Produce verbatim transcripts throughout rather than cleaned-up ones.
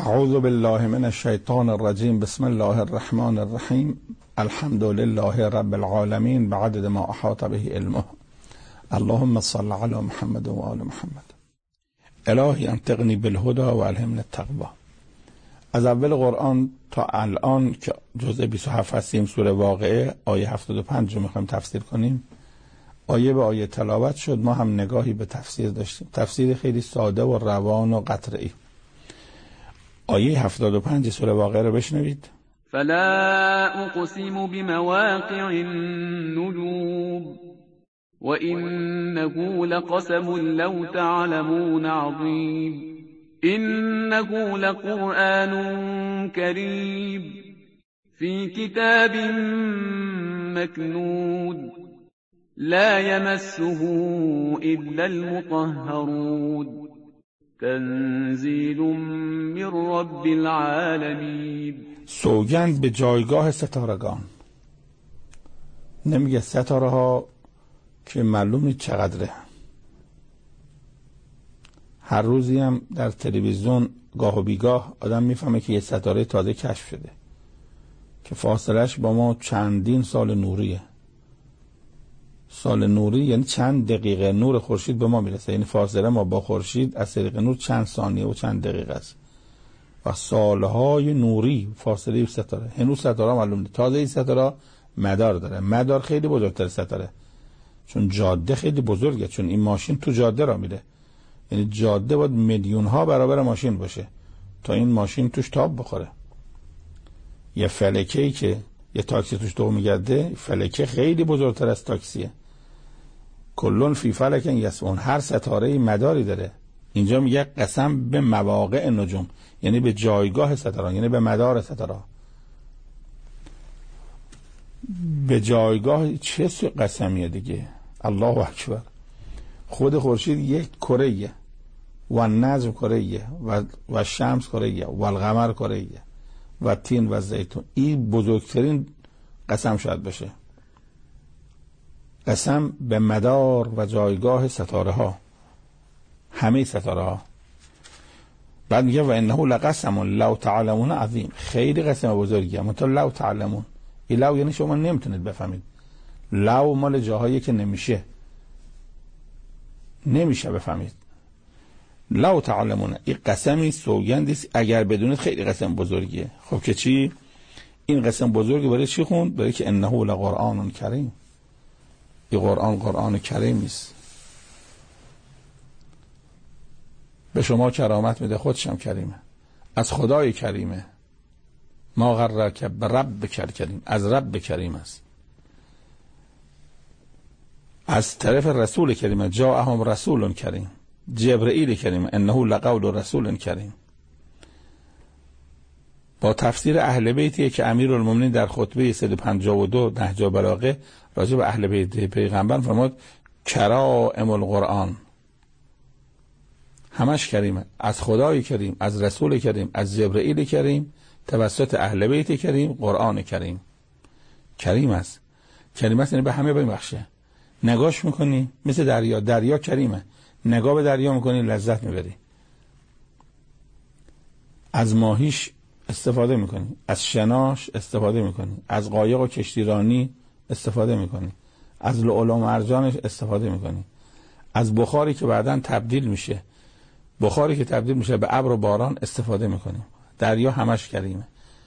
اعوذ بالله من الشیطان الرجیم. بسم الله الرحمن الرحیم. الحمد لله رب العالمین بعدد ما احاط به علمه. اللهم صل علی محمد و آل محمد. الهی انطقنی بالهدى و الهمنی التقوی. از اول قرآن تا الان که جزء بیست و هفت هستیم، سوره واقعه آیه هفتاد و پنج رو میخوایم تفسیر کنیم. آیه به آیه تلاوت شد، ما هم نگاهی به تفسیر داشتیم. تفسیر خیلی ساده و روان و قطعی. آیه هفتاد و پنج سوره واقعه رو بشنوید. فلا اقسم بمواقع النجوم وإنه لقسم لو تعلمون عظيم إنه لقرآن كريم في كتاب مكنون لا يمسه إلا المطهرون تنزیل من رب العالمین. سوگند به جایگاه ستارگان. نمیگه ستاره ها که معلوم نیست چقدره. هر روزی هم در تلویزیون گاه و بیگاه آدم میفهمه که یه ستاره تازه کشف شده که فاصلش با ما چندین سال نوریه. سال نوری یعنی چند دقیقه نور خورشید به ما میرسه، یعنی فاصله ما با خورشید از طریق نور چند ثانیه و چند دقیقه است و سالهای نوری فاصله ستاره. هنوز ستاره معلوم نیست. تازه این ستاره مدار داره. مدار خیلی بزرگتر ستاره، چون جاده خیلی بزرگه، چون این ماشین تو جاده را میره، یعنی جاده باید میلیون ها برابر ماشین باشه تا این ماشین توش تاب بخوره. یه فلکه‌ای که یه تاکسی توش دو میگرده، فلکه خیلی بزرگتر از تاکسیه. کلون فی فلک یسبحون. هر ستاره مداری داره. اینجا میگه قسم به مواقع نجوم، یعنی به جایگاه ستاره، یعنی به مدار ستاره. به جایگاه چه قسمیه دیگه؟ الله اکبر. خود خورشید یک کره‌ایه و نجم کره‌ایه و و شمس کره‌ایه و القمر کره‌ایه و تین و زیتون. این بزرگترین قسم شاید بشه. قسم به مدار و جایگاه ستاره ها، همه ستاره ها. بعد میگه و انه لقسم لو تعلمون عظیم. خیلی قسم بزرگیه. منتها لو تعلمون، این لو یعنی شما نمیتونید بفهمید. لو مال جاهایی که نمیشه نمیشه بفهمید. لو تعلمون، این قسمی سوگندی اگر بدونید خیلی قسم بزرگیه. خب که چی؟ این قسم بزرگی برای چی خوند؟ برای که انه لقرآن کریم. این قرآن قرآن کریم است. به شما کرامت میده، خودشم کریمه. از خدای کریمه. ما غرک برب کریم، از رب کریم است. از طرف رسول کریمه. جاءهم رسول کریم، جبرئیل کریم. انه لقول رسول کریم. با تفسیر اهل بیتی که امیرالمومنین در خطبه صد و پنجاه و دو نهج البلاغه راجع به اهل بیت پیغمبر فرمود کرائم القرآن، همش کریمه. از خدای کریم، از رسول کریم، از جبرئیل کریم، توسط اهل بیت کریم، قرآن کریم. کریم است. کریم است یعنی به همه ببخشه. نگاش میکنی مثل دریا، دریا کریمه. نگاه به دریا میکنی لذت میبری. از ماهیش استفاده میکنی، از شناش استفاده میکنی، از قایق و کشتیرانی استفاده میکنی، از لؤلؤ و مرجانش استفاده میکنی، از بخاری که بعداً تبدیل میشه، بخاری که تبدیل میشه به ابر و باران استفاده میکنی. دریا همش کریمه.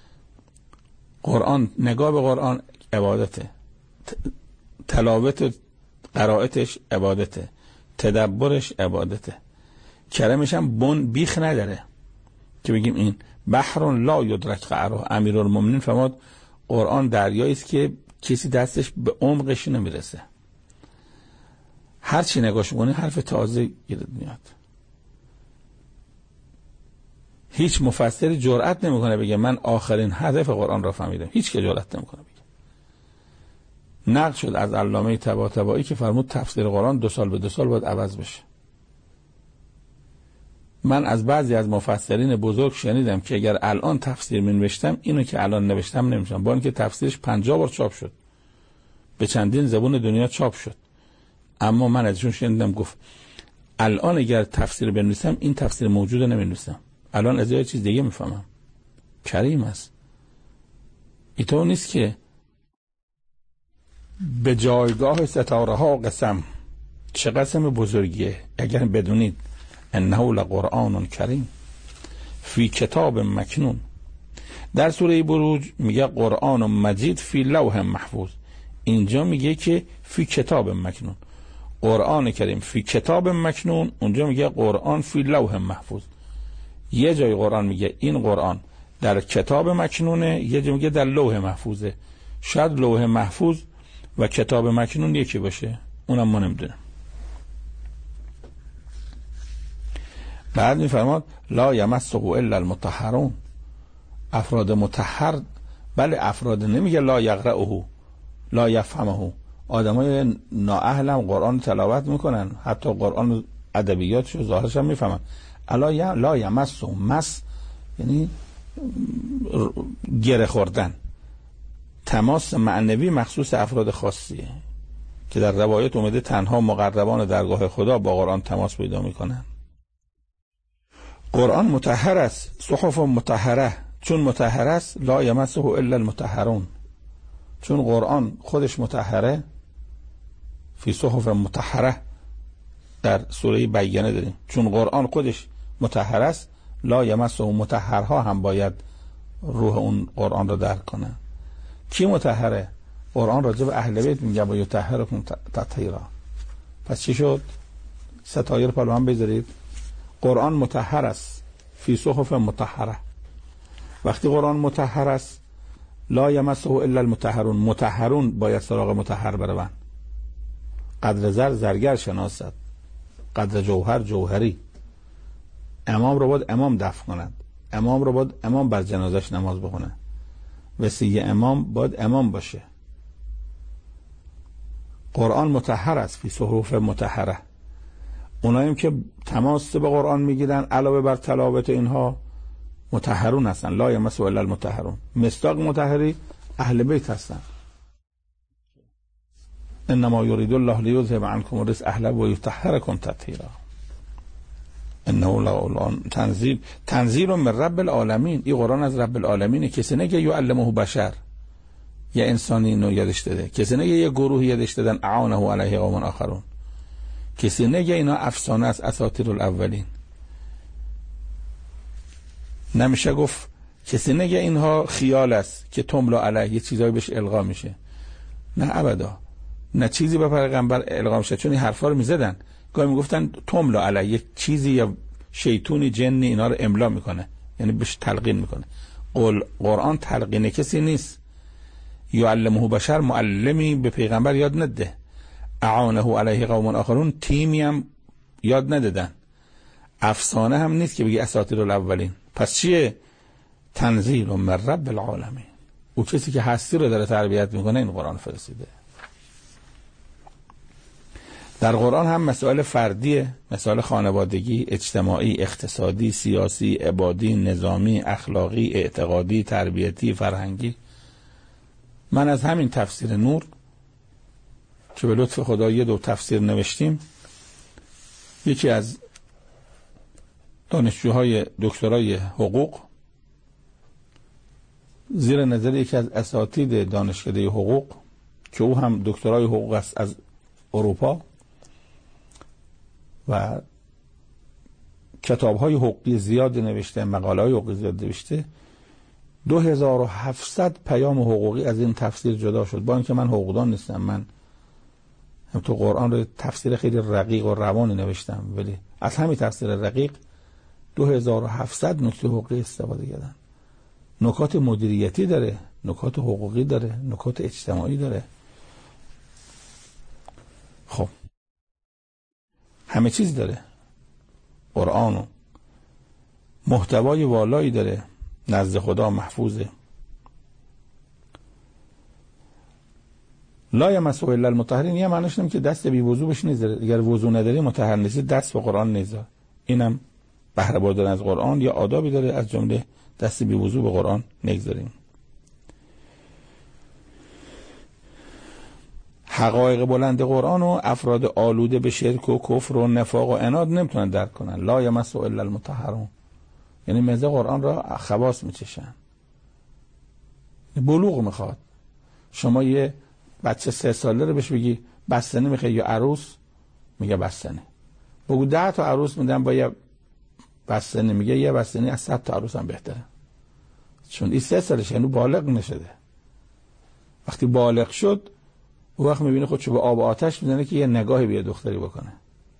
قرآن، نگاه به قرآن عبادته، تلاوت و قرائتش عبادته، تدبرش عبادته. کرمش هم بن بیخ نداره که بگیم این بحر لا یدرک قعره. امیرالمومنین فرمود قرآن دریایی است که کسی دستش به عمقش نمیرسه. هر چی نگاش کنی حرف تازه گیرد میاد. هیچ مفسری جرئت نمیکنه بگه من آخرین هدف قرآن را فهمیدم. هیچ که جرئت نمیکنه بگه. نقل شد از علامه طباطبایی که فرمود تفسیر قرآن دو سال به دو سال باید عوض بشه. من از بعضی از مفسرین بزرگ شنیدم که اگر الان تفسیر می نوشتم اینو که الان نوشتم نمیشم، با اینکه تفسیرش پنجاه بار چاپ شد، به چندین زبان دنیا چاپ شد، اما من ازشون شنیدم گفت الان اگر تفسیر بنویسم این تفسیر موجود نمی نویسم. الان از یه چیز دیگه میفهمم، کریم است. اینطور نیست که به جایگاه ستاره ها قسم، چه قسم بزرگیه اگر بدونید انه لقرآن کریم فی کتاب مکنون. در سوره بروج میگه قرآن مجید فی لوح محفوظ، اینجا میگه که فی کتاب مکنون. قرآن کریم فی کتاب مکنون، اونجا میگه قرآن فی لوح محفوظ. یه جای قرآن میگه این قرآن در کتاب مکنونه، یه جای میگه در لوح محفوظه. شاید لوح محفوظ و کتاب مکنون یکی باشه، اونم ما نمیدونم. بعد میفرماد لا یمسه الا المطهرون، افراد مطهر. بله افراد، نمیگه لا یقرأه لا یفهمه. آدمای نااهلم قرآن تلاوت میکنن، حتی قرآن ادبیاتش و ظاهرش هم میفهمن. الا لا یمسه، مس یعنی گره خوردن. تماس معنوی مخصوص افراد خاصیه که در روایت اومده تنها مقربان درگاه خدا با قرآن تماس پیدا میکنن. قرآن مطهر است، صحف مطهره. چون مطهر است لا یمسه الا المطهرون، چون قرآن خودش مطهره. فی صحف مطهره در سوره بیانه داریم، چون قرآن خودش مطهر است لا یمسه، مطهرها هم باید روح اون قرآن رو درک کنن. کی مطهره؟ قرآن راجع به اهل بیت میگه با یطهرکم تطهیرا. پس چی شد؟ ستایر پلو هم بذارید. قرآن مطهر است فی صحف مطهره. وقتی قرآن مطهر است لا یمسه الا المطهرون، مطهرون باید سراغ مطهر بروند. قدر زر زرگر شناسد، قدر جوهر جوهری. امام رو باید امام دفن کند، امام رو باید امام بر جنازش نماز بخونه، وصی امام باید امام باشه. قرآن مطهر است فی صحف مطهره. اوناییم که تماس به قرآن میگیرن علاوه بر تلاوت اینها مطهرون هستن. لا یمسه الا المطهرون. مصداق مطهری اهل بیت هستن. انما یرید الله لیذهب عنکم الرجس اهله و یطهرکم تطهیرا. انه لقرآن تنزیل تنزیل من رب العالمین. این قرآن از رب العالمینه. کسی نگه یعلمه بشر، یه انسانی اینو یادش داده. کسی نگه یه گروهی یادش دادن اعانه علیه قوم آخرون. کسی نگه اینا افسانه است، اساطیر الاولین. نمیشه گفت کسی نگه اینها خیال است که تملا علیه یه چیزایی بهش القا میشه. نه ابدا، نه چیزی به پیغمبر القا میشه. چون این حرفا رو میزدن، گاهی میگفتن تملا علیه، یک چیزی یا شیطونی جنی اینا رو املا میکنه، یعنی بهش تلقین میکنه. قل قرآن تلقین کسی نیست. یعلمه بشر، معلمی به پیغمبر یاد نده. اعانه علیه قوم آخرون، تیمی هم یاد ندادن. افسانه هم نیست که بگی اساطیر الاولین. پس چیه؟ تنزیل من رب العالمین. او کسی که هستی رو داره تربیت میکنه این قرآن فرستیده. در قرآن هم مسائل فردیه، مسائل خانوادگی، اجتماعی، اقتصادی، سیاسی، عبادی، نظامی، اخلاقی، اعتقادی، تربیتی، فرهنگی. من از همین تفسیر نور که به لطف خدا یه دو تفسیر نوشتیم، یکی از دانشجوهای دکترای حقوق زیر نظر یکی از اساتید دانشکده حقوق که او هم دکترای حقوق است از اروپا و کتاب‌های حقوقی زیاد نوشته، مقاله‌های حقوقی زیاد نوشته، دو هزار و هفتصد پیام حقوقی از این تفسیر جدا شد. با اینکه من حقوقدان نیستم، من هم تو قرآن رو تفسیر خیلی رقیق و روانی نوشتم، ولی از همین تفسیر رقیق دو هزار و هفتصد نکته حقوقی استفاده کردن. نکات مدیریتی داره، نکات حقوقی داره، نکات اجتماعی داره. خب همه چیز داره قرآن و محتوای والایی داره، نزد خدا محفوظه. لا یمسه الا المطهرین یه معنیش اینه که دست بی وضو بهش نذاره. اگر وضو نداری مطهر نیستی، دست به قرآن نذار. اینم بهره بردن از قرآن یا آدابی داره، از جمله دست بی وضو به قرآن نگذاریم. حقایق بلند قرآن و افراد آلوده به شرک و کفر و نفاق و عناد نمیتونن درک کنن. لا یمسه الا المطهرون یعنی مزه قرآن را خواص میچشن. بلوغ میخواد. شما یه بچه سه ساله رو بهش بگی بستنی میخوای یا عروس، میگه بستنی. بگو ده تا عروس میدم با یه بستنی، میگه یه بستنی از صد تا عروس هم بهتره. چون این سه سالشه، هنوز بالغ نشده. وقتی بالغ شد اون وقت میبینه خودشو به آب و آتش میزنه که یه نگاهی به یه دختری بکنه.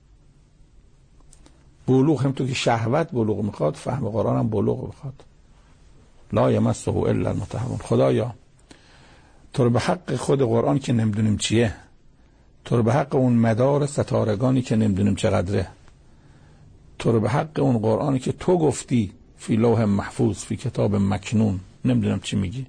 بلوغ هم تو که شهوت بلوغ میخواد، فهم قرآن هم بلوغ میخواد. لا یمسه الا المطهرون. خدایا تو رو به حق خود قرآن که نمیدونیم چیه، تو رو به حق اون مدار ستارگانی که نمیدونیم چقدره، تو رو به حق اون قرآنی که تو گفتی فی لوح محفوظ فی کتاب مکنون، نمیدونم چی میگی،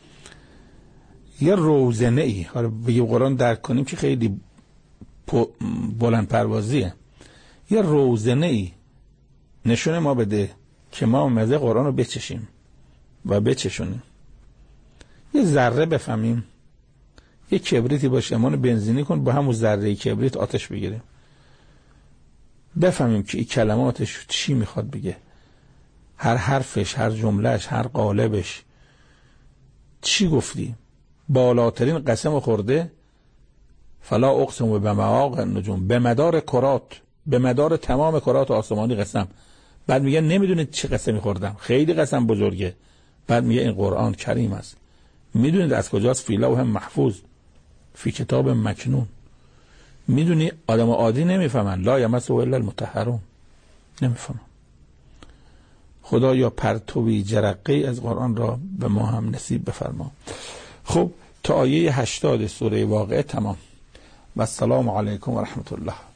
یه روزنه ای حالا بگیم قرآن درک کنیم که خیلی بلند پروازیه، یه روزنه ای نشونه ما بده که ما مزه قرآن رو بچشیم و بچشونیم. یه ذره بفهمیم، یه کبریتی باشه امانو بنزینی کن با همون ذره کبریت آتش بگیریم، بفهمیم که این کلماتش چی میخواد بگه، هر حرفش، هر جملهش، هر قالبش چی گفتی. بالاترین قسم خورده فلا اقسم بمواقع النجوم، به مدار کرات، به مدار تمام کرات آسمانی قسم. بعد میگه نمیدونید چه قسمی خوردم، خیلی قسم بزرگه. بعد میگه این قرآن کریم است. میدونید از کجاست؟ فی لوح محفوظ فی کتاب مکنون. میدونی آدم عادی نمیفهمن. لا یمسه الا المطهرون، نمیفهمن. خدایا پرتوی جرقه‌ای از قرآن را به ما هم نصیب بفرما. خب تا آیه هشتاد سوره واقعه تمام. و السلام علیکم و رحمت الله.